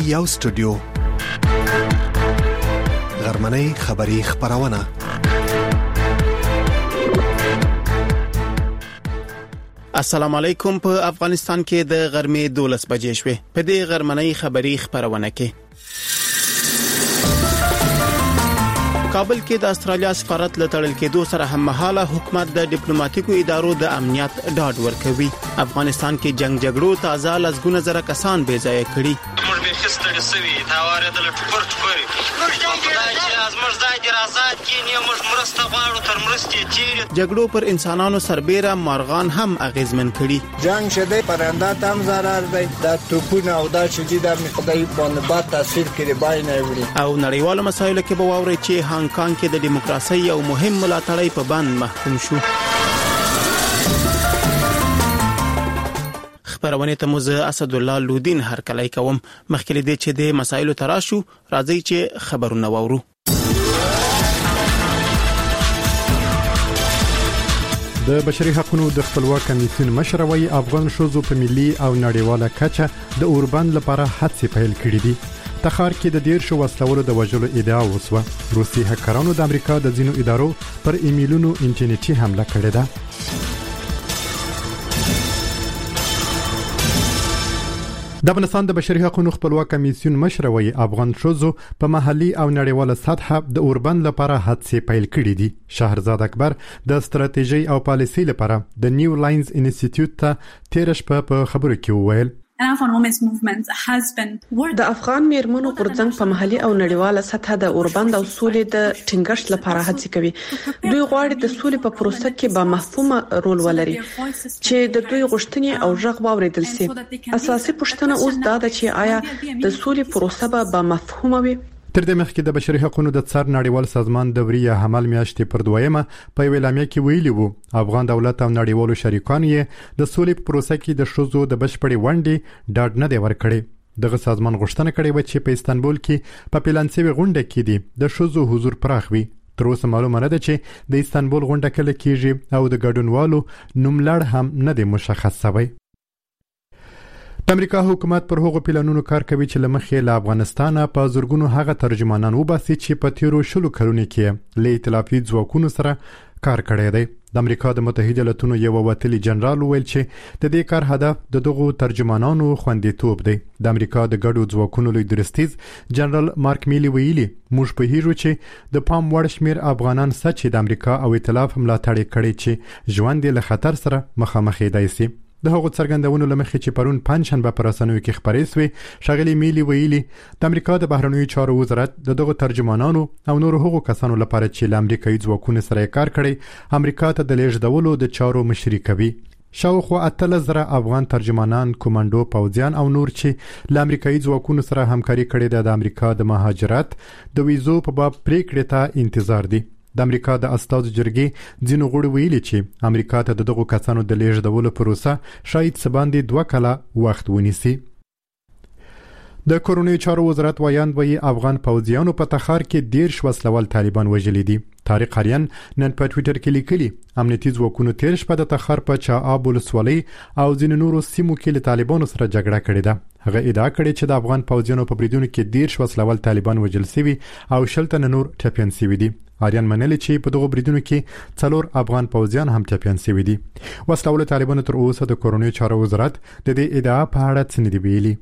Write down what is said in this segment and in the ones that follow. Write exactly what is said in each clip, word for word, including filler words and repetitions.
یو سټوډیو غرمنۍ خبری خبرونه السلام علیکم. په افغانستان کې د غرمې دولس بجې شوې. په دې غرمنۍ خبری خبرونه کې کابل کې د استرالیا سفارت له تړل کېدو سره هم مهاله حکومت د ډیپلوماټیکو ادارو د امنیت ډاډ ورکوي. افغانستان کې جنگ جګړو تازه لزګونه زره کسان بې ځای کړي. موږ به خستړي سوي تاواره د لټپر ټپر خدای چې ازمر ځای دی آزاد کینی موږ مرسته غواړو تر مرستې تیر. جګړو پر انسانانو سربېره مارغان هم اغیزمن کړي. جنگ شده پرنده تام zarar دی د توپونه او د شدید د خدای باندې با تاثیر کړي باینه وړي. او نړیوالو مسایلو کې به واوري چې هانګ کانګ کې د دیموکراسي یو مهم ملاتړی په بند محکوم شو. خبرونه ته موزه اسد الله لودین هر کله کوم. مخکې دې چې د مسایلو تراشو راځي چې خبرونه وورو. د بشري حقوقو د خپلواک کمیسیون مشروي افغان شوزو په ملي او نړیواله کچه د اوربند لپاره هڅې پیل کړې دي. تخار کې د ډیر شو وسلوالو د وژلو ادعا وسوه. روسي هکرانو د امریکا د ځینو ادارو پر ایمیلونو انټرنیټي حمله کړې ده. د افغانستان د بشري حقوقو خپلواک کمیسیون مشروي افغان شوزو په محلي او نړیواله سطح د اوربند لپاره هڅې پیل کړې دي. شهرزاد اکبر د ستراتیژي او پالیسي لپاره د نیو لاینز انسټیټیوټ ته تیر شپه په خبرو کې وویل د افغان میرمنو غورځنګ په محلي او نړیواله سطح د اوربند او سولې د ټینګښت لپاره هڅې کوي. دوی غواړي د سولې په پروسه کې با مفهومه رول ولري چې د دوی غوښتنې او ژغ واوریدل شي. اساسي پوښتنه اوس دا ده چې آیا د سولې پروسه به با مفهومه وي؟ تر دې مخکې د بشري حقوقو د څار نړیوال سازمان د وریه حمل میاشتې پر دویمه په ویلامه کې ویلي وو افغان دولت او نړیوالو شریکانو یې د سولې په پروسه کې د شوزو د بشپړې ونډې ډاډ نه دی ورکړي. دغه سازمان غوښتنه کړې و چې په استانبول کې په پلانسوي غونډه کې دی د شوزو حضور پراخ وي. تر اوسه معلومه نه ده چې د استانبول غونډه کله کېږي او د ګډونوالو نوملړ هم نه دی مشخص شوی. د امریکا حکومت پر هغو پلانونو کار کوي چې لمخې له افغانستانه په زورګونو هغه ترجمانان وباسي چې په تیرو شلو کلونو کې له ائتلافي ځواکونو سره کار کړی دی. د امریکا د متحده ایالاتونو یو وتلی جنرال ویل چې د دې کار هدف د دغو ترجمانانو خوندیتوب دی. د امریکا د ګډو ځواکونو لوی درستیز جنرال مارک میلی ویلي موږ په هیرو چې د پام وړ شمیر افغانان سچ د امریکا او ائتلاف ملاتړ کړي چې ژوند له خطر سره مخامخ دی سي. د هغو څرګندونو لمخې چې پرون پنځشنبه پر رسنیو کې خبرې شوې شغلي میلی ویلي د امریکا د بهرنیو چارو وزارت د دغو ترجمانانو او نورو هغو کسانو لپاره چې له امریکایي ځواکونو سره کار کړي امریکا ته د لیږدولو د چارو مشري کوي. شاوخوا اتلس زره افغان ترجمانان، کومانډو پوځیان او نور چې له امریکایي ځواکونو سره همکاري کړې ده د امریکا د مهاجرت د ویزو په باب پریکړې ته انتظار دي. د امریکا د استازو جرګې ځینو غړو ویلي چې امریکا ته دغه کسانو د لیږدولو پروسه شاید سباندې دوه کاله وخت ونیسي. د کورونی چارو وزارت وایاند وایي افغان پوځیانو په تخار کې دیرش وسلوال طالبان وژلي دي. طارق اریان نن په ټوئیټر کې لیکلي امنیتي ځواکونو تیر شپه د تخار په چااب ولسوالۍ او ځینو نورو سیمو کې له طالبانو سره جګړه کړې ده. هغه ادعا کړې چې د افغان پوځیانو په بریدونو کې دیرش وسلوال طالبان وژل شوي او شل تنه نور ټپیان شوي دي. اریان منلي چې په دغه بریدونو کې څلور افغان پوځیان هم ټپیان شوي دي. وسلوال طالبانو تر اوسه د کورونی چارو وزارت د دې ادعا په اړه څه نه دی ویلي.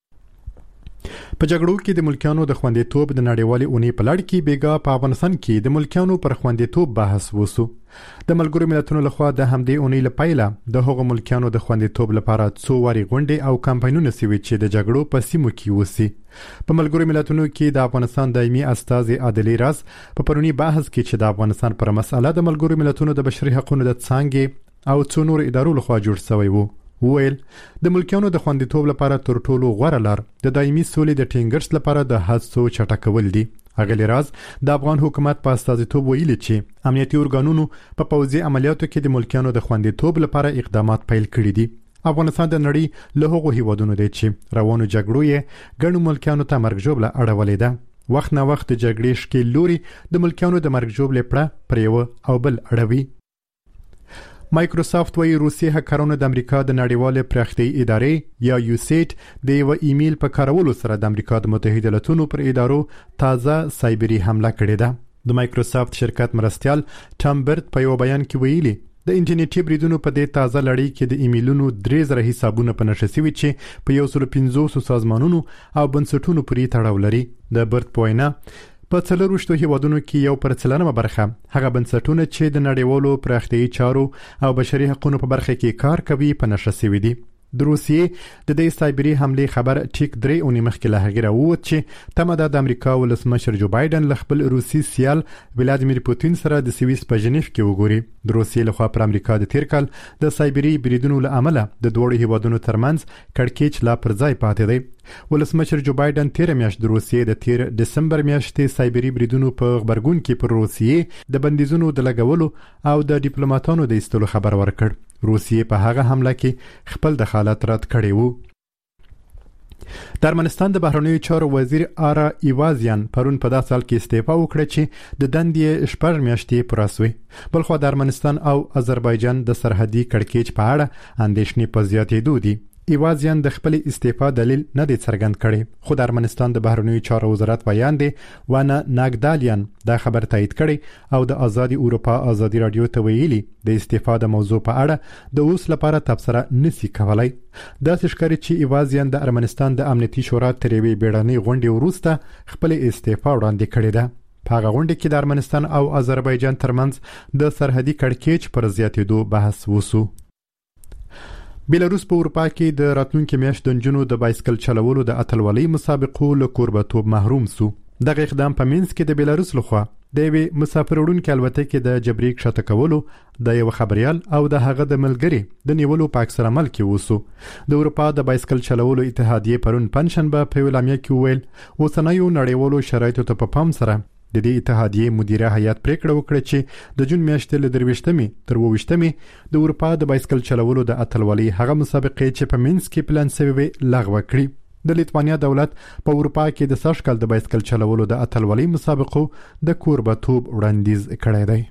په جګړو کې د ملکیانو د خوندیتوب د نړیوالې اونۍ په لړ کې بیګا په افغانستان کې د ملکیانو پر خوندیتوب بحث وسو. د ملګرو ملتونو لخوا د همدې اونۍ لپاره د هغو ملکیانو د خوندیتوب لپاره څو واري غونډې او کمپاینونه سوي چې د جګړو په سیمو کې وسی. په ملګرو ملتونو کې د افغانستان دایمي استازي عادلي راز په پرونی بحث کې چې د افغانستان پر مسله د ملګرو ملتونو د بشري حقوقو د څانګې او څو نور ادارو لخوا جوړ شوی وو ویل د ملکیانو د خوندیتوب لپاره تر ټولو غوره لار د دایمي سولې د ټینګښت لپاره د هڅو چټکول دي. اغلی راز د افغان حکومت په استازیتوب ویلي چې امنیتي ارګانونو په پوځي عملیاتو کې د ملکیانو د خوندیتوب لپاره اقدامات پیل کړي دي. افغانستان د نړۍ له هغو هیوادونو دی چې روانو جګړو یې ګڼو ملکیانو ته مرګ ژوبله اړولې ده. وخت نه وخت د جګړې شکیل لوري د ملکیانو د مرګ ژوبلې پړه پر یو او بل اړوي. مایکروسافت وايي روسي هکرونو د امریکا د نړیوال پراختیايي ادارې یا یوسیټ د یو ایمیل په کارولو سره د امریکا د متحده ایالاتونو پر ادارو تازه سایبری حمله کړې ده. د مایکروسافت شرکت مرستيال ټام برت په یو بیان کې ویلي د انټرنیټي بریدونو په دې تازه لړۍ کې د ایمیلونو درې زره حسابونه په نشه شوي چې په یو سل پنځوس سازمانونو او بنسټونو پورې تړاو لري. د برت په وینا په څلوروشتو هیوادونو کې یو پر څلورمه برخه هغه بنسټونه چې د نړیوالو پراختیايي چارو او بشري حقوقو په برخه کې کار کوي په نشه شوي دي. د روسیې د دې سایبری حمله خبر ټیک درې اونۍ مخکې له هغه راووت چې تمه د امریکا ولسمشر جو بایدن له خپل روسي سیال ولادیمیر پوتین سره د سویس په جنیف کې وګوري. د روسیې لخوا پر امریکا د تیر کال د سایبری بریدونو له امله د دوړو هیوادونو ترمنځ کړکېچ لا پر ځای پاتې دی. ولسمشر جو بایدن تیر میاشت د روسیې د تیر دسمبر میاشتې سایبری بریدونو په خبرګون کې پر روسیې د بندیزونو د لګولو او د ډیپلوماټانو د ایستلو خبر ورکړ. روسیې په هغه حمله کې خپل دخالت رد کړی وو. د ارمنستان د بهرنیو چارو وزیر آرا ایوازیان پرون په داسې حال کې استعفا وکړه چې د دندې شپږ میاشتې پوره شوې. بلخو د ارمنستان او آذربایجان د سرحدي کړکېچ په اړه اندېښنې په زیاتېدو دي. ایوازیان د خپل استعفا دلیل نه دی څرګند کړی، خو د ارمنستان د بهرنیو چارو وزارت بیان دی ونه ناګدالیان دا خبر تایید کړي او د آزادي اروپا آزادي رادیو ته ویلي د استعفا د موضوع په اړه د اوس لپاره تبصره نسی کولای. دا ښکاري چې ایوازیان د ارمنستان د امنیتي شورا تر یوې بیړنۍ غونډې وروسته خپل استعفا وړاندې کړې ده. په هغه غونډه کې د ارمنستان او آذربایجان ترمنځ د سرحدي کړکېچ پر زیاتېدو بحث وسو. بیلاروس په اروپا کې د راتلونکي میاشت د نجونو د بایسکل چلولو د اتلولۍ مسابقو له کوربتوب محروم سو. دغه اقدام په مینس کې د بیلاروس لخوا د یوې مسافر وړونکو الوتکې د جبري کښته کولو د یو خبريال او د هغه د ملګري د نیولو په عکس العمل کې وسو. د اروپا د بایسکل چلولو اتحادیه پرون پنځشنبه په ویلامیا کې ویل اوسنیو نړیوالو شرایطو ته په پام سره د دې اتحادیه مدیره هیئت پریکړه وکړه چې د جون میاشتې له درويشتمې تر وویشتمې د اروپا د بایسکل چلولو د اتلولۍ هغه مسابقې چې په مینس کې پلان شوی لغوه کړي. د لیتوانیا دولت په اروپا کې د سږ کال د بایسکل چلولو د اتلولۍ مسابقو د کوربتوب وړاندیز کړی دی.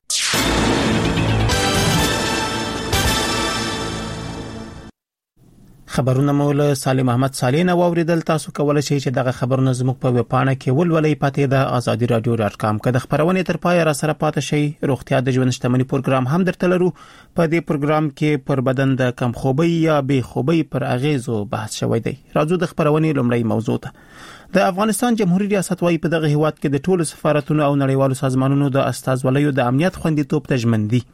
خبرونه مول سالم احمد صالح نو اوریدل. تاسو کولای شئ چې دغه خبرونه زموږ په ویب پاڼه کې ولولئ. پاتې د آزادي رادیو ډاټ کام کې د خبرونې تر پای را سره پاتې شئ. روغتیا د ژوند شتمنۍ پروګرام هم درته لرو. په دې پروګرام کې پر بدن د کم خوبۍ یا بې خوبۍ پر اغیزو بحث شوی دی. راځو د خبرونې لومړی موضوع ته. د افغانستان جمهوریت ریاست وايي په دغه هیواد کې د ټولو سفارتونو او نړیوالو سازمانونو د استازولیو د امنیت خوندیتوب تضمین دي.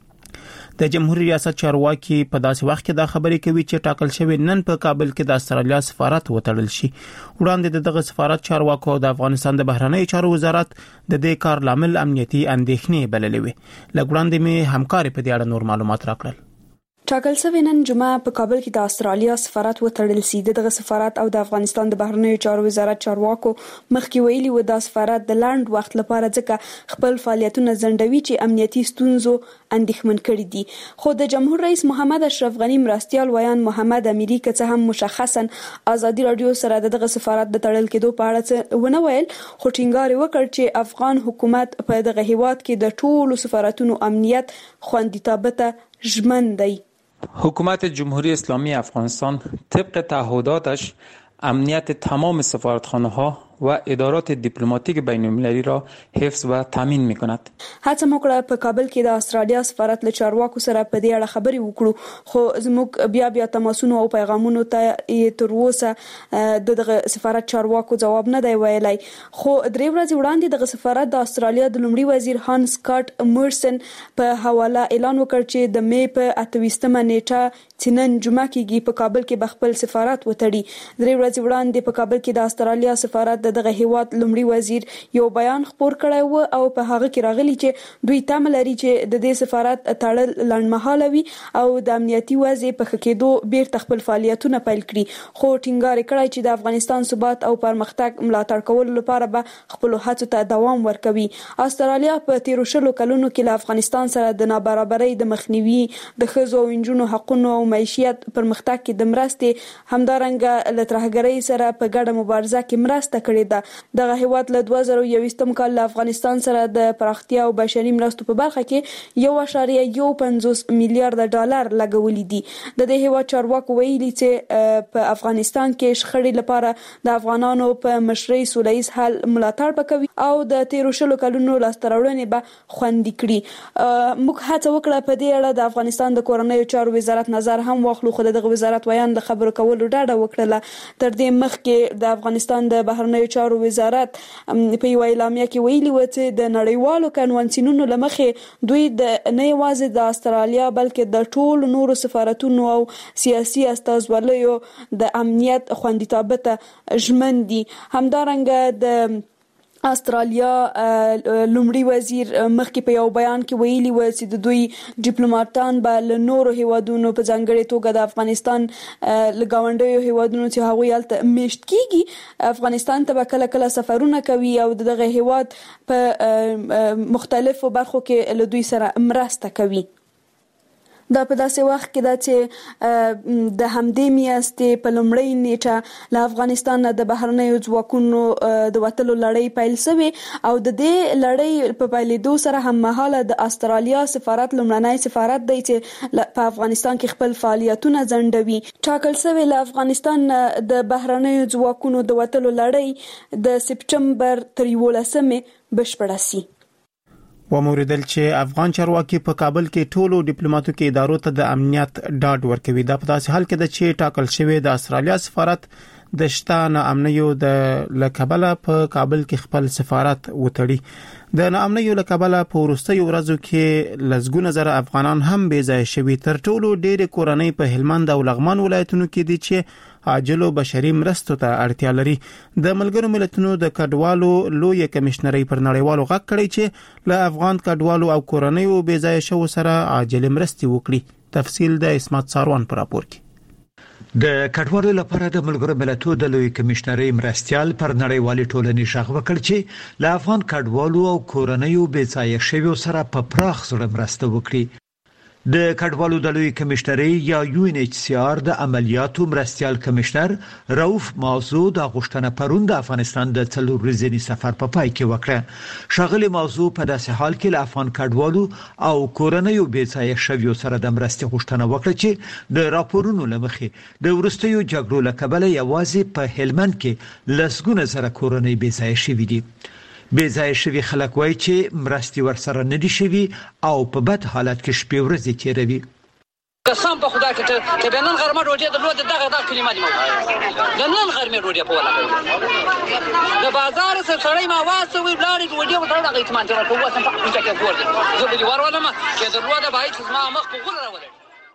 د جمهوریت ریاست چارواکي په داسې وخت کې دا خبرې کوي چې ټاکل شوی نن په کابل کې د استرالیا سفارت وتړل شي. وړاندې دغه سفارت چارواکو د افغانستان د بهرنیو چارو وزارت د دې کار لامل امنیتي اندېښنې بللې وي. لګوړاندې می همکاري په دې اړه نور معلومات راکړل. ټاکل شوی نن جمعه په کابل کې د استرالیا سفارت وتړل شي. دغه سفارت او د افغانستان د بهرنیو چارو وزارت چارواکو مخکې ویلي و د سفارت د لاند وخت لپاره ځکه خپل فعالیتونه ځنډوي چې امنیتي ستونزو اندېښمن کړي دي. خو د جمهور رئیس محمد اشرف غنی مرستيال ویان محمد اميري که څه هم مشخصا آزادي رادیو سره دغه سفارت د تړل کېدو په اړه ونه ویل، خو ټینګار وکړ چې افغان حکومت په دغه هیواد کې د ټولو سفارتونو امنیت خوندیتوب ته ژمن دی. حکومت جمهوری اسلامی افغانستان طبق تعهداتش امنیت تمام سفارتخانه ها و ادارات دیپلماتیک بین المللی را حفظ و تامین می‌کند. هڅه موکړه په کابل کې د استرالیا سفارت له چارواکو سره په دې اړه خبرې وکړو، خو زموږ بیا بیا تماسونو او پیغامونو ته تر اوسه دغه سفارت چارواکو جواب نه دی ویلای. خو درې ورځې وړاندې دغه سفارت د استرالیا د لومړي وزیر هانس کارټ مرسن په حواله اعلان وکړ چې د می په اتويستمه نیټه چې نن جمعه کېږي په کابل کې بخپل سفارت وتړي. درې ورځې وړاندې په کابل کې د استرالیا سفارت دغه هیواد لومړي وزیر یو بیان خپور کړی و او په هغه کې راغلی چې دوی تمه لري چې د دې سفارت تړل لنډمهاله وي او د امنیتي وضع په ښه کېدو بیرته خپل فعالیتونه پیل کړي. خو ټینګار کړی چې د افغانستان ثبات او پرمختګ ملاتړ کولو لپاره به خپل هڅو ته دوام ورکوي. استرالیا په تیرو شلو کلونو کې له افغانستان سره د نابرابرۍ د مخنیوي، د ښځو او نجونو حقوقو او معیشت پرمختګ کې د مرستې همدارنګه له ترهګرۍ سره په ګډه مبارزه کې مرسته کړې کړې ده. دغه هیواد له دوه زره یوویشتم کال له افغانستان سره د پراختیا او بشري مرستو په برخه کې یو اعشاریه یو پنځوس میلیارډ ډالر لګولي دي. د دې هیواد چارواکو ویلي چې په افغانستان کې شخړې لپاره د افغانانو په مشرۍ سولهییز حل ملاتړ وکوي او د تیرو شلو کلونو لاسته راوړنې به خوندي کړي. موږ هڅه وکړه په دې اړه د افغانستان د کورنیو چارو وزارت نظر هم واخلو، خو دغه وزارت ویان د خبرو کولو ډاډه وکړه. تر دې مخکې د افغانستان د بهرنیو چارو وزارت په یو اعلامیه کې ویلي و چې د نړیوالو کنوانسیونونو لمخې دوی د نه یوازې د استرالیا بلکې د ټولو نورو سفارتونو او سیاسي استازولیو د امنیت خوندیتوب ته ژمن دي. همدارنګه د استرالیا لومړي وزیر مخکې په یو بیان کې ویلي و چې د دوی ډیپلوماټان به له نورو هیوادونو په ځانګړي توګه د افغانستان له ګاونډیو هیوادونو چې هغوی هلته میشت کیږي افغانستان ته به کله کله سفرونه کوي او دغه هیواد په مختلفو برخو کې له دوی سره مرسته کوي. دا په داسې وخت کې ده چې د همدې میاشتې په لومړۍ نیټه له افغانستان د بهرنیو ځواکونو د وتلو لړۍ پیل شوې او د دې لړۍ په پیلېدو سره هممهاله د استرالیا سفارت لومړنی سفارت دی چې په افغانستان کې خپل فعالیتونه ځنډوي. ټاکل شوی له افغانستان د بهرنیو ځواکونو د وتلو لړۍ د سپټمبر تر یولسمې بشپړه شي. وموریدل چې افغان چارواکي په کابل کې ټولو ډیپلوماټیکو ادارو ته د امنیت ډاډ ورکوي. دا په داسې حال کې ده چې ټاکل شوی د استرالیا سفارت د شته ناامنیو د لکبله په کابل کې خپل سفارت وتړي. د ناامنیو لکبله په وروستیو ورځو کې لزګونه زره افغانان هم بې ځای شوي. تر ټولو ډېرې کورنۍ په هلمند او لغمان ولایتونو کې دي چې عاجلو بشري مرستو ته اړتیا لري. د ملګرو ملتونو د کډوالو لوی کمشنري پر نړیوالو غږ کړی چې له افغان کډوالو او کورنیو بې ځای شو سره عاجل مرستې وکړي. تفصیل د اسمت ساروان پر راپور کې. د کډوالو لپاره د ملګرو ملتونو د لوی کمشنري مرستيال پر نړیوالي ټولنې شغ وکړ چې له افغان کډوالو او کورنیو بې ځای شویو سره په پراخ زړه مرسته وکړي. د کډوالو د لوی کمشنري یا یو ان ایچ سی آر د عملیاتو مرستيال کمشنر رؤف موضوع د غوښتنه پرون د افغانستان د څلور ورځې سفر په پای کې وکړه. شاغلي موضوع په داسې حال کې له افغان کډوالو او کورنیو بې ځای شویو سره د مرستې غوښتنه وکړه چې د راپورونو لمخې د ورستیو جګړو له کبله یوازې په هلمند کې لسګونه زره کورنۍ بې ځای شوي دي. بې ځای شوي خلک وایي چې مرستې ورسره نه دي شوي او په بد حالت کې شپې ورځې تیروي. قسم په خدا کې ته نن غرمه ډوډۍ درلوده دغه دغه کلمه دي موجوده د نن غرمه ډوډۍ په ولا د بازار سره سړی ما واسه وی بلاري ډوډۍ په دغه اعتماد ته کوو سم په کې ګور زه به ورولم چې درلوده بایت ما مخ په غوړه راولم.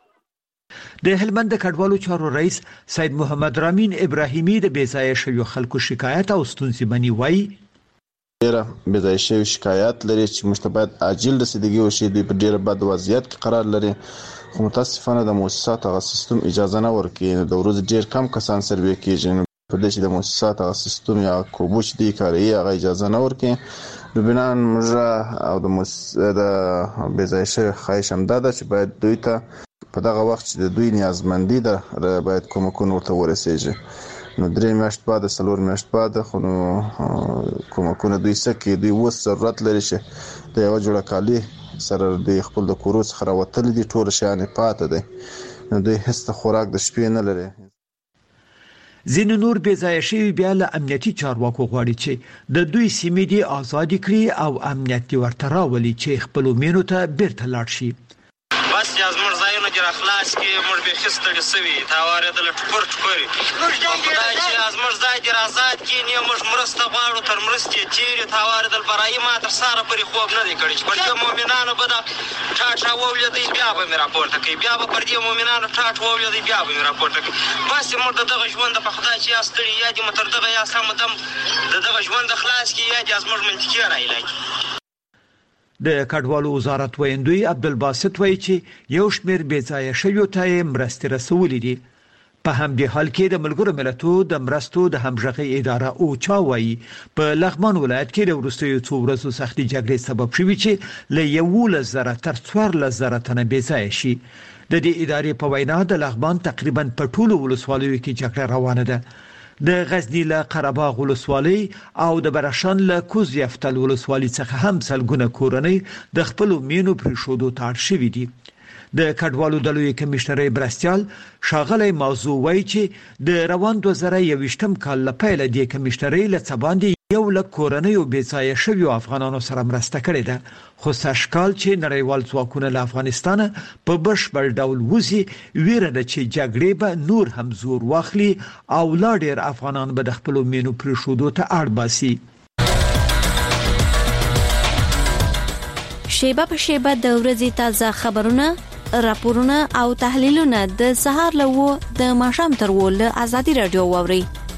د هلمند کډوالو چارو رئیس سید محمد رامین ابراهیمی د بې ځای شویو خلکو شکایت او ستونزې مني وایي ډیره بې ځای شوی شکایت لري چې مشتبهات عاجل رسیدګي وشي دوی په ډیره بد وضعیت کې قرار لري. خو متاسفانه د مؤسسات هغه سیستم اجازه نه ورکوي. د ورځ ډیر کم کسان سروې کیږي په دې چې د مؤسسات هغه سیستم یا کوبوش دی کاری هغه اجازه نه ورکوي. د بنان موږ او د مؤسسات د بې ځای شوی خواهش هم ده چې باید دوی ته په دغه وخت چې د دوی نیازمندي ده باید کومکونه ورته ورسیږي. نو درې میاشت بعد څلور میاشت بعد خو نو کومکونه دوی سکه دوی وس ضرورت لري چې د یو جوړه کالی سره د خپل د کورس خره وتل دي ټول شان پاتې دي. نو دوی هیڅ خوراک د شپې نه لري. ځینې نور بې ځای شوي بیا له امنیتي چارواکو غواړي چې د دوی سیمې دي آزاد کړي او امنیت ورته راولي چې خپل مینو ته بیرته لاړ شي. بس یاز مر زایونه جره خلاص کی مر به خستړی سوي تاواره د لټپر ټپري خدای چې از مر زای جره آزاد کی نه مر مرسته غواړو تر مرستې چیرې تاواره د برای ما تر ساره پرې خوب نه دی کړی چې پر مؤمنانو بد ټاټا وولې بیا به مې راپورته کوي بیا به پر دې مؤمنانو ټاټ وولې بیا به مې راپورته کوي. بس مر دغه ژوند په خدای چې استړی یا دې متر دغه یا سم دم دغه ژوند خلاص کی یا دې از مر منطقي راایلای. د کډوالو وزارت ویندوی عبدالباسط وایي چې یو شمېر بې ځایه شویو ته یې مرستې رسولې دي. په همدې حال کې د ملګرو ملتونو د مرستو د همغږۍ اداره اوچا وایي په لغمان ولایت کې د وروستیو څو ورځو سختې جګړې سبب شوي چې له یولس زره تر څوارلس زره تنه بې ځایه شي. د دې ادارې په وینا د لغمان تقریبا په ټولو ولسوالیو کې جګړه روانه ده. د غزنی له قرهباغ ولسوالۍ او د برشان له کوز یفتل ولسوالۍ څخه هم سلګونه کورنۍ د خپل مینو پر شودو تاړ شوې دي. د کډوالو د لوی کمشنرۍ برستیال شاغلی موضوع وایي چې د روان دوه زره یوویشتم کال له پیله د کمشنرۍ له څباندې یو لک کورنۍ بې ځایه شویو افغانانو سره مرسته کړې ده، خو سږکال چې نړیوال ځواکونه له افغانستان په بشپړ ډول وځي، ویره ده چې جګړې به نور هم زور واخلي او لا ډېر افغانان به د خپلو مینو پرېښودو ته اړ باسي. شیبه په شیبه د ورځې تازه خبرونه، راپورونه او تحلیلونه د سهار له و د ماښام تر و له ازادي رادیو واوري.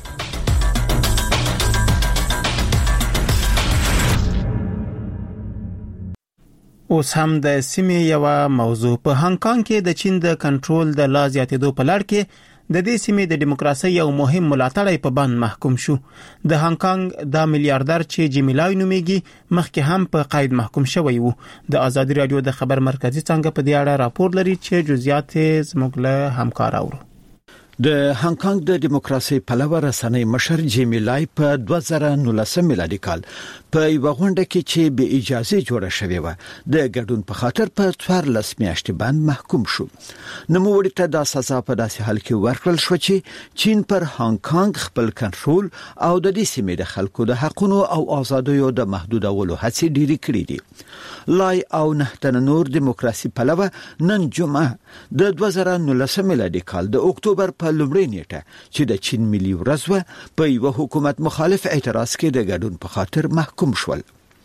اوس هم د سیمې یو موضوع. په هانګ کانګ کې د چین د کنټرول د لا زیاتېدو په لړ کې د دې سیمې د دیموکراسي یو مهم ملاتړی په بند محکوم شو. د هانګ کانګ د میلیارډر چې جیمیلای نومیږي مخکې هم په قید محکوم شوی وو. د ازادي رادیو د خبر مرکزی څنګه په دې اړه راپور لري چې جزئیات زموږ له همکار اورو. د هانګ کانګ د دیموکراسي پلوه رسنۍ مشر جیمیلای په دوه زره نولسم میلادي کال په یو غونډه کې چې به اجازه جوړه شوې و د ګډون په خاطر په څوارلس میاشتې باندې محکوم شو. نوموړي ته د سزا په داسې حال کې ورکړل شو چې چین پر هانګ کانګ خپل کنټرول او د دې سیمې د خلکو د حقوقو او آزادیو د محدودولو هڅې ډېرې کړې دي. لای او نه تن نور دیموکراسي پلوه نن جمعه د دوه زره نولسم میلادي کال د اکتوبر په لومړۍ نیټه چې د چین ملي ورځ و په یو حکومت مخالف اعتراض کې د ګډون په خاطر محکوم شول.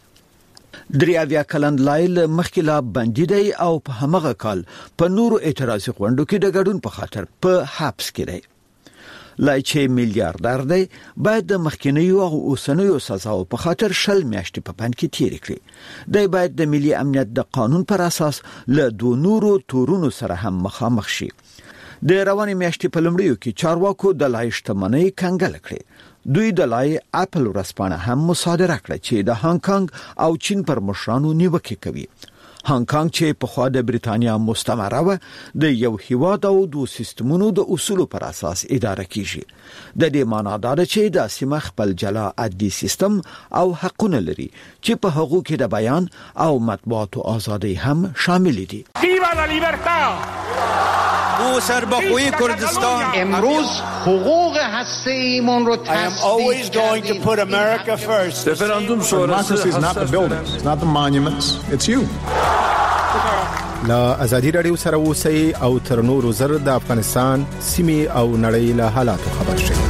دریاویا کلند لایل مخکې لا بندي دی او په همغه کال په نورو اعتراضي غونډو کې د ګډون په خاطر په حبس کې دی. لای چې میلیارډر دی باید د مخکینیو او اوسنیو سزاو په خاطر شل میاشتې په پند کې تیر کړي. دی باید د ملي امنیت د قانون پر اساس له دوه نورو تورونو سره هم مخامخ شي. د رواني میاشتې په لومړیو کې چارواکو د لای شتمنۍ کنګل کړې. دوی د لای اپل ورځپاڼه هم مصادره کړه چې د هانګ کانګ او چین پر مشرانو نیوکه کوي. هانګ کانګ چې په خوا د بریتانیا مستعمره و د یو هیواد او د سیستمونو د اصولو پر اساس اداره کیږي. د دې معنی دا ده چې د سیمه خپل جلا عدلي سیستم او حقونه لري چې په حقوقو کې د بیان او مطبوعاتو ازادي هم شامل دي. ویوا لا لیبرتا! او سربخوی کردستان امروز حقوق هسته‌ایمون رو I am always going to put America first. Referendum sonrası is not the buildings, it's not the monuments, it's you. لا ازادي رادیو سره اوسئ او تر نورو زر د افغانستان سیمې او نړۍ له حالاتو خبر شئ.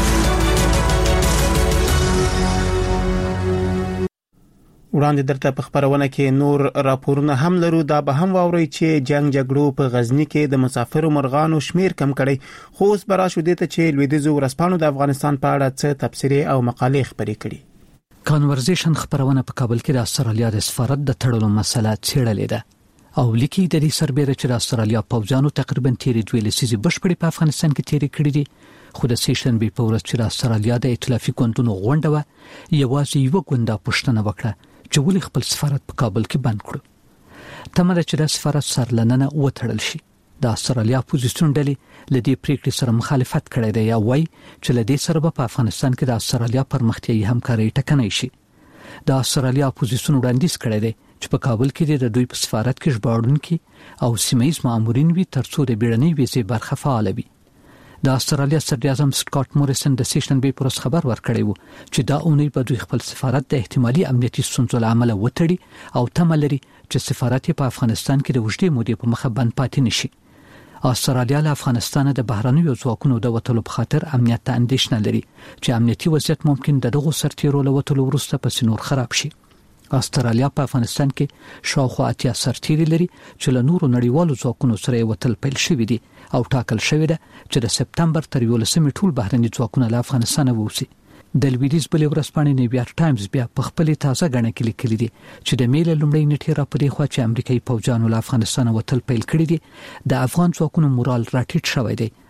وړاندې درته په خبرونه کې نور راپورونه هم لرو. دا به هم واوري چې جنگ جګړو په غزنی کې د مسافرو مرغانو شمیر کم کړي. خو اوس برا شو دي ته چې لویدیځو ورسپانو د افغانستان په اړه څه تبصرې او مقالې خبرې کړي. کانورزیشن خبرونه په کابل کې د استرالیا د سفارت د تړلو مسله څېړلې ده او لیکي د دې سربېره چې د استرالیا پوځیانو تقریبا تیرې دوه لسیزې بشپړې په افغانستان کې تیرې کړې دي. خو د سیشن بي په ورځ چې د استرالیا د ائتلافي ګوندونو غونډه و یوازې یو ګونده پښتنه وکړه چې ولې خپل سفارت په کابل کې بند کړو. تمه ده چې د سفارت سرلننه وتړل شي. د استرالیا اپوزیسیون ډلې لدې پریکړې سره مخالفت کړی دی یا وایي چې لدې سره په افغانستان کې د استرالیا پرمختیايي همکاري ټکنۍ شي. د استرالیا اپوزیسیون وړاندیز کړی دی چې په کابل کې د دوی په سفارت کې ژباړونکي او سیمه‌یز مامورین وي ترڅو د بیړنۍ ویزې برخه فعال وي. د استرالیا صدر اعظم سکاټ موریسن د سیشن بي پروس خبر ورکړی وو چې دا اونۍ په دوی خپل سفارت د احتمالي امنیتي ستونزو له امله وتړي او تمه لري چې سفارت په افغانستان کې د وژدې مودې په مخه بند پاتې نشي. استرالیا له افغانستان د بهرنیو ځواکونو د وټلو په خاطر امنیت ته اندېښنه لري چې امنیتي وضعیت ممکن د دغه سرتیرو له وټلو وروسته په سنور خراب شي. استرالیا په افغانستان کې شاوخوا اتیا سرتیري لري چې له نورو نړیوالو ځواکونو سره وټل پیل شوی دي او ټاکل شوی ده چې د سپتمبر تر یولسمې ټول بهرني ځواکونه له افغانستان ووځي. د لویدیز بلې ورځپاڼې نیویارک ټایمز بیا په خپل تازه غڼه کې لیکلي دي چې د میل لومړی نیټه را پدې خوا چې امریکایي پوځیانو له افغانستان وټل پیل کړی دي د افغان ځواکونو مورال راټیټ شوی دی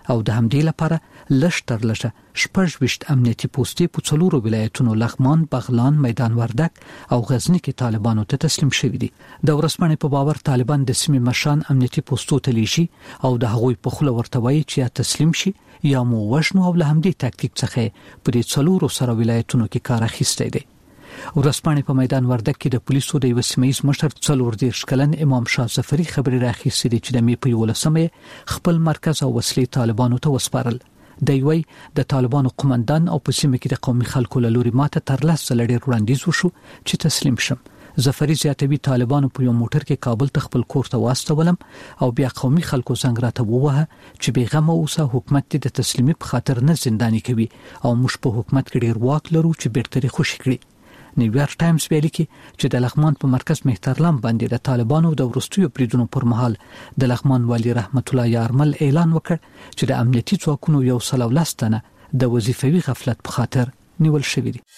او د همدې لپاره لشتر لشه شپږ وشت امنیتي پوسټې په څلورو ولایتونو لغمان، بغلان، میدان وردک او غزنی کې طالبانو ته تسلیم شوي دي. د ورسمنې په باور طالبان د سیمې مشان امنیتي پوسټو ته لیشي او د هغوی په خوله ورته وایي چې یا تسلیم شي یا مو وژنو او له همدې تاکتیک څخه په دې څلورو سره ولایتونو کې کار اخیستی دی. ورسپانې په میدان وردک کې د پولیسو د یو سیمه‌ایز مشر څلور دیرش کلن امام شاه ظفري خبري راخیستې دي چې د مې په یولسمه خپل مرکز او وسلې طالبانو ته وسپارل. د یوې د طالبانو قومندان او په سیمه کې د قومي خلکو له لوري ماته تر لاسه لړ وړاندیز وشو چې تسلیم شم. ظفري زیاتوي طالبانو په یو موټر کې کابل ته خپل کور ته واستولم او بیا قومي خلکو څنګه راته ووهه چې بیغمه اوسه حکومت د تسلیمي په خاطر نه زنداني کوي او موږ په حکومت کې ډیر واک لرو چې بیرته خوشی کړي. نیویارک ټایمز ویلي کې چې د لغمان په مرکز مهترلام باندې د طالبانو د ورستیو بریدونو پر مهال د لغمان والی رحمت الله یارمل اعلان وکړ چې د امنیتي ځواکونو یو سل او لس تنه د وظیفوي غفلت په خاطر نیول شوي دي.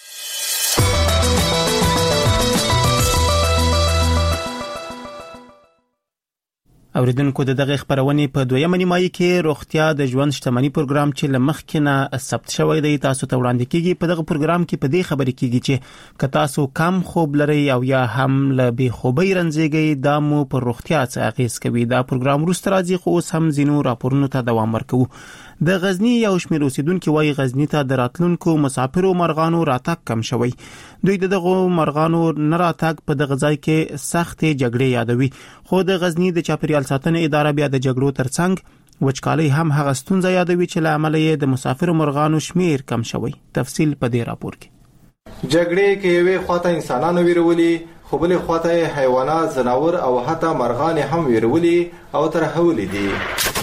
اوریدونکو د دغه خبرونه په دویمه نیمایي کې روغتیا د ژوند شتمنۍ پروګرام چې لمخکې نه ثبت شوی دی تاسو ته وړاندې کیږي. په دغه پروګرام کې په دې خبرې کیږي چې که تاسو کم خوب لرئ او یا هم له بې خوبۍ رنځېږئ دا مو پر روغتیا څه اغیز کوي. دا پروګرام وروسته راځي خو اوس هم ځینو راپورونو ته دوام ورکوو. د غزنی یو شمېر اوسیدونکو وايي غزنی ته د راتلونکو مسافرو مرغانو راتګ کم شوی. دوی دغه مرغانو نه راتګ په دغه ځای کې سخت جګړې یادوي. خو د غزنی د چاپیریال ساتنې اداره بیا د جګړو ترڅنګ وچکالي هم هغه ستونزه یادوي چې له امله یې د مسافرو مرغانو شمیر کم شوی. تفصیل په دې راپور کې. جګړې کې یوې خواته انسانانو ویرولي خو بلې خواته حیوانات، ځناور او حتی مرغان هم ویرولي او ترهولي دي.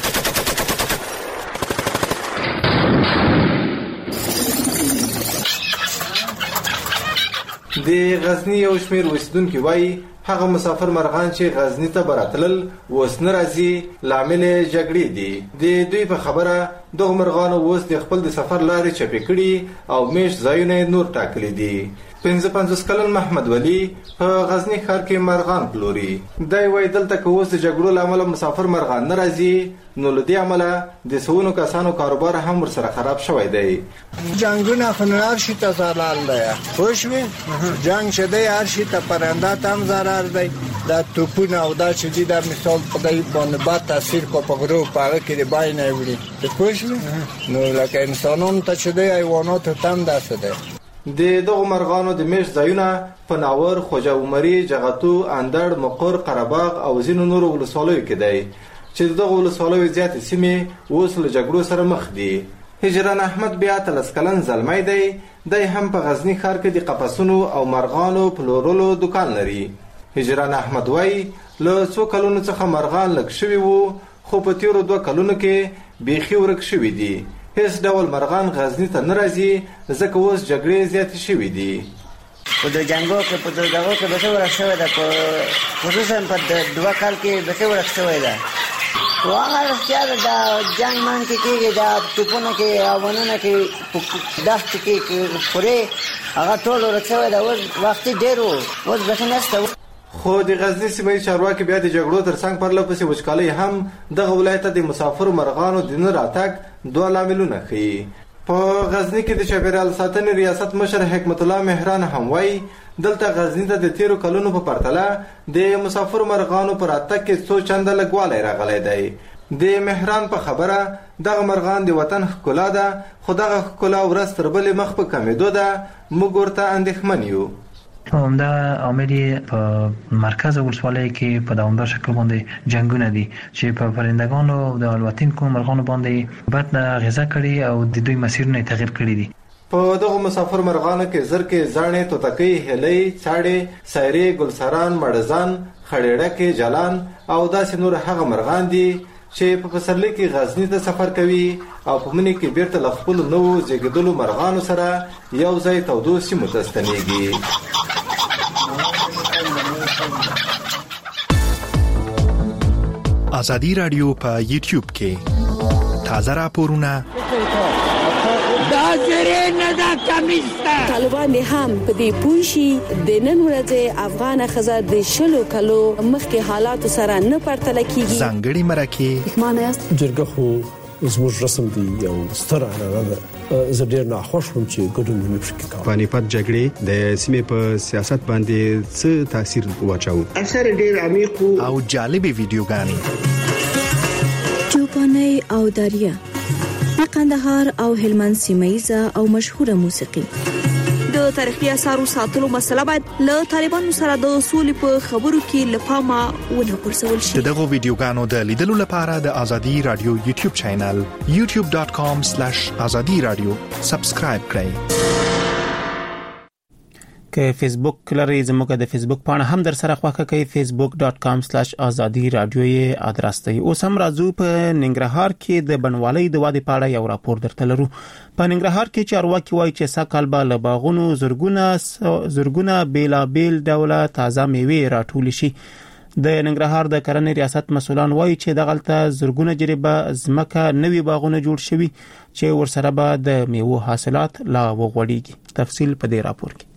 د غزنی یو شمېر اوسیدونکو وايي هغه مسافر مرغان چې غزنی ته براتلل اوس نه راځي لامل جګړې دي. د دوی په خبره دغه مرغانو اوس د خپل د سفر لارې چپې کړي او میش ځایونه نور ټاکلي دي. پنځه پنځوس کلن محمد ولی په غزنی ښار کې مرغان پلوري. دا وایي دلته که اوس د جګړو لامل مسافر مرغان نه راځي نو له دې امله د سونو کسانو کاروبار هم ورسره خراب شوی دی. جنگونه خنار شي ته زلال دی خوشوي جنگ شده هر شي ته پرنده تام ضرر دی. دا توپونه او دا چې د مثال په دای باندې با تاثیر کو په غرو پاره کې دی باندې وړي خوشوي نو لکه انسانانو ته چې دی حیوانات تم داسه دی. د دغه مرغانو د میش ځایونه په ناور، خوجه عمري، جغتو، اندړ، مقر، قرهباغ او ځینو نورو ولسوالیو کې دی چې دغه ولسوالیو زیاتې سیمې اوس له جګړو سره مخ دي. هجران احمد بیا اتلس کلن زلمی دی. دی هم په غزنی ښار کې د قفسونو او مرغانو پلورلو دکان لري. هجران احمد وایي له څو کلونو څخه مرغان لږ شوي وو خو په تیرو دوه کلونو کې بیخي ورک شوي دي. هیڅ ډول مرغان غزنی ته نه راځي ځکه اوس جګړې زیاتې شوي دي. په د جنګو کې په دغه کې به څه ورک شوی ده په خصوصا په دوه کال کې به څه ورک شوی ده. هغه رښتیا ده د جنګ مان کې کېږي دا توپونه کې اوونونه کې دښت کې خوري هغه ټول ورک شوی ده. اوس وخت ډېر و اوس به نشته. خو د غزنی سیمې چارواکي بیا د جګړو ترڅنګ پرله پسې وچکالۍ هم دغه ولایت د مسافرو مرغانو د نه راتګ دوه لاملونه ښیي. په غزنی کې د چاپیریال ساتنې ریاست مشر حکمت الله مهران هم وایي دلته غزنی ته د تیرو کلونو په پرتله د مسافرو مرغانو پر راتګ کې څو چنده لږوالی راغلی دی. د مهران په خبره دغه مرغان د وطن ښکلا ده خو دغه ښکلا ورځ تر بلې مخ په کمېدو ده. موږ ورته اندېښمن یو. همدا عامل په مرکز ولسوالۍ کې په دوامدار شکل باندې جنگونه دي چې په پرندگانو او د الوتونکو مرغانو باندې بد اغیزه کړي او د دوی مسیرونه تغییر کړي دي. په دغه مسافر مرغانو کې زرکې، زاڼې، توتکۍ، هیلۍ، څاړې، سایرې، ګلسران، مړزان، خړېړکې، جلان او داسې نور هغه مرغان دي چې په پسرلي کې غزنی ته سفر کوي او په مني کې بیرته له خپلو نوو زیږېدلو مرغانو سره یو ځای تودو سیمو ته ستنېږي. ازادي رادیو په یوټیوب کې تازه راپورونه طالبان هم په دې پوښي د نن ورځې افغان خزر د شلو کلو مخکې حالات سره نه پرتل کیږي. ځانګړي مرکه معنی است جرګه خو زموږ رسم دی یو ستر عنعنه ده. زه ډېر ناخوښ وم چې ګډون مې پکې کاوه. پانیپت جګړې د سیمې په سیاست باندې څه تاثیر واچاوه؟ اثر ډېر عمیق او جالبې ویډیوګانې، چوپاني او دریا، د قندهار او هلمند سیمه او مشهوره موسیقي. د تاریخي اثارو ساتلو مسله باید له طالبانو سره د اصول په خبرو کې لپاره ونه پرسول شي. دغه ویډیوګانو د لیدلو لپاره د ازادي رادیو یوټیوب چینل یو ټیوب ډاٹ کام سلیش ازادي رادیو سبسکرایب کړئ. که فیسبوک لري زموږ د فیسبوک پاڼه هم در سره خوښه کوي facebook dot com slash azadi radio یې ادرس دی. اوس هم راځو په ننګرهار کې د بڼوالۍ د وادي پاړه یو راپور درته لرو. په ننګرهار کې چارواکي وایي چې ساکال به له باغونو زرګونه زرګونه بیلابیل ډوله تازه میوې راټول شي. د ننګرهار د کرنې ریاست مسولان وایي چې دغلته زرګونه جریبه ځمکه نوي باغونه جوړ شوي چې ورسره به د میوو حاصلات لا وغوړيږي. تفصیل په دې راپور کې.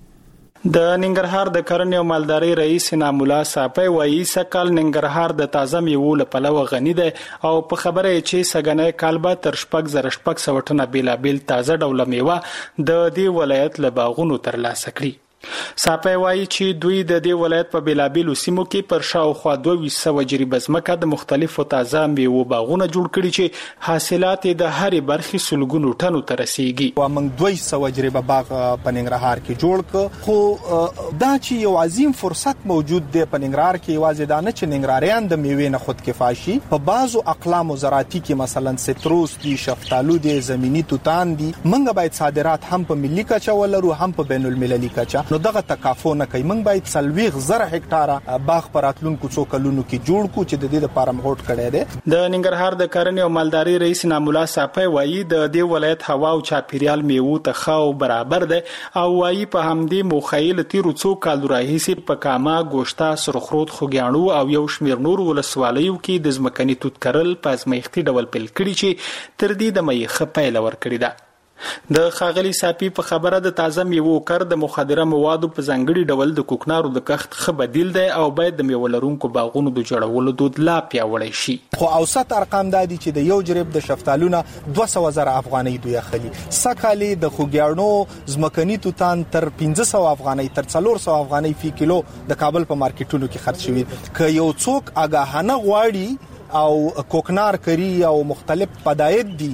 د ننګرهار د کرنې او مالدارۍ رئیس انعام الله صافی وایي سکل ننګرهار د تازه میوو لپاره غنی دی او په خبره چې سګنې کالبه تر شپږ زره شپږ سوه ټنه بیلابیل تازه ډول میوه د دې ولایت له باغونو ترلاسه کړي. صافی وایي چې دوی د دې ولایت په بیلابیلو سیمو کې پر شاوخوا دوه سوه جریبه ځمکه د مختلفو تازه میوو باغونه جوړ کړي چې حاصلات د هرې برخې سلګونو ټنو ته رسیږي. و موږ دوه سوه جریبه باغ په ننګرهار کې جوړ ک خو دا چې یو عظیم فرصت موجود دی په ننګرهار کې یوازې دا نه چې ننګرهاریان د میوې نه خود کفایي په بعضو اقلام زراعتي کې مثلا سټروس دي، شفتالو دي، زمینی توتان دي، موږ باید صادرات هم په ملي کچه ولرو هم په بین المللي کچه. نو دغه تکافو نه کوي. موږ باید سلويغ زره هکټاره باغ پراتلونکو څو کلونو کې جوړ کو چې د دې لپاره مهوټ کړی دی. د ننګرهار د کرنې او مالدارۍ رئیس انعام الله صافی وایي د دې ولایت هوا او چاپیریال میوو ته خاو برابر دی او وایي په همدې موخیل تیرو څو کال راهیسې په کاما، ګوشتا، سرخرود، خوګیاڼو او یو شمیر نور ولسوالیو کې د ځمکني توت کرل په ازمایښتي ډول پیل کړي چې تر دې د مېخه پیل ورکړي ده. د خاغلی صافی په خبره د تازه میوو کار د مخدره موادو په ځانګړي ډول د کوکنارو د کښت ښه بدیل دی او باید د میوه لرونکو باغونو د جوړولو دود لا پیاوړی شي. خو اوسط ارقام دادي چې د یو جریب د شفتالونه دوه سوه زره افغانۍ دوی اخلي. سکالي د خوګیاڼو ځمکني توتان تر پنځه سوه افغانۍ تر څلور سوه افغانۍ فی کیلو د کابل په مارکیټونو کې خرڅ شوی. که یو څوک آگاهانه غواړي او کوکنار کری او مختلف پداید دي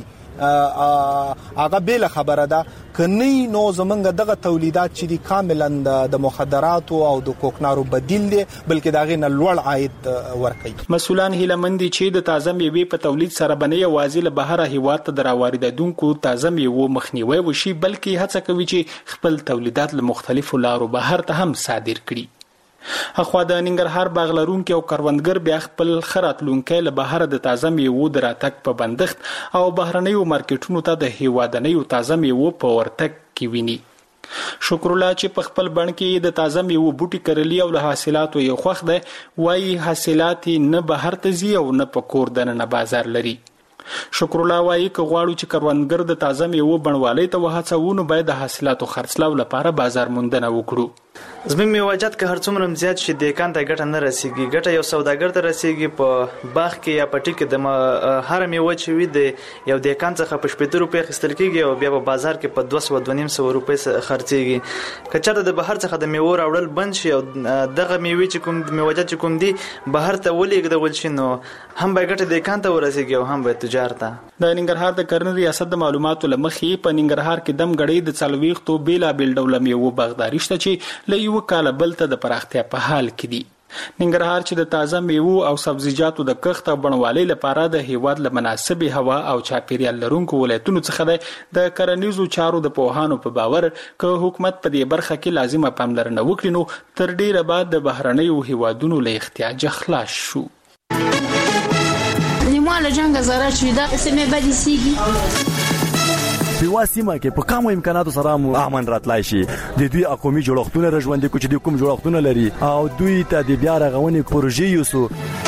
هغه بیل خبره ده کني نو زمونږ دغه تولیدات چې دي کاملا د مخدراتو او د کوکنارو بدیل دي بلکې داغه نه لوړ عاید ورکړي. مسولان هیلمندي چې د تازه میوې په تولید سره بنې یوازې له بهر هیواد ته دراواردونکو تازه میوو مخنیوي وشي بلکې هڅه کوي چې خپل تولیدات له مختلفو لارو بهر ته هم صادر کړي. اخوا د ننګرهار باغلرونکو او کروندګر بیا خپل خراتلونکو له بهر د تازه میوو دراتک په بندښت او بهرنیو مارکیټونو ته د هیوادنیو تازه میوو په ورتک کې ویني. شکر الله چې په خپل بڼ کې د تازه میوو بوټي کرلی او له حاصلاتو یو خوښ ده وایي حاصلات نه بهر ته ځي او نه په کور دننه بازار لري. شکر الله وایي که غواړو چې کروندګر د تازه میوو بڼوالۍ ته وهڅوو نو باید د حاصلاتو خرڅلاو لپاره بازار موندنه وکړو. زموږ میوجات که هر څومره زیات شي د کان ته ګټه نه رسیږي، ګټه یو سوداګر ته رسیږي په باغ کې یا پټي کې د هر میوه چې وي د یو د کان څخه په شپږ روپۍ خستل کیږي او بیا په بازار کې په دوه سوه دوه نیم سوه روپۍ خرڅيږي. که چېرته د بهر څخه د میوه راوړل بند شي او دغه میوه چې کوم میوجات چې کوم دي بهر ته ولېږدول شي نو هم به ګټه د کان ته ورسیږي او هم به تجارت ته. د ننګرهار د کرنې ریاست د معلوماتو لمخې په ننګرهار کې دم غړې د څلوېښتو بیلابیل ډوله میوو باغداري شته چې له یو کال بل ته د پراختیا په حال کې دي. ننګرهار چې د تازه میوو او سبزیجاتو د کښت او بڼوالۍ لپاره د هیواد له مناسبې هوا او چاپیریال لرونکو ولایتونو څخه دی د کرنیزو چارو د پوهانو په باور که حکومت په دې برخه کې لازمه پاملرنه وکړي نو تر ډیره بعد د بهرنیو هیوادونو له احتیاج خلاص شو. لیمو جنگ زرا شوی دا سمې بدی سیږي په واسمه کې په کومو امکاناتو سره مو امن راتلای شي. د دوی اقومي جوړښتونه رژوندې کوچ دي کوم جوړښتونه لري او دوی ته د بیا رغونې پروژې یوسو.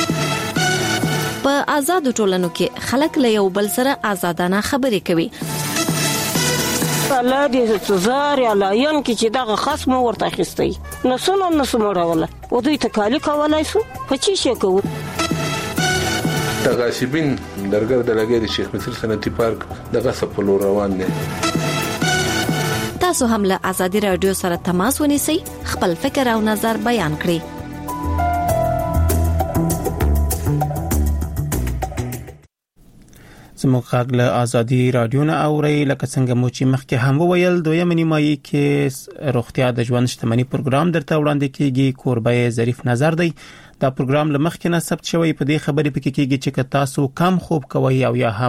په آزاد ټولنو کې خلک له یو بل سره آزادانه خبرې کوي. الله دې تزار یا لاین کې چې دغه خاص مو ورته اخیستی نو سونه نو سموړه ولا او دوی ته کالی کولای شو په چی شي کوو. د غاصبین درګر د لګي د شیخ مصر صنعتي پارک د غصب په لور روان دي. تاسو هم له آزادي رادیو سره تماس ونیسئ، خپل فکر او نظر بیان کړئ. زموږ غږ له آزادي رادیو نه اورئ. لکه څنګه مو چې مخکې هم وویل، دویمه نیمایي کې روغتیا د ژوند شتمنۍ پروګرام درته وړاندې کیږي. کوربه ظریف نظر دی. دا پروګرام له مخکې نه ثبت شوی. په دې خبرې پکې کیږي چې تاسو کم خوب کوئ او یا هم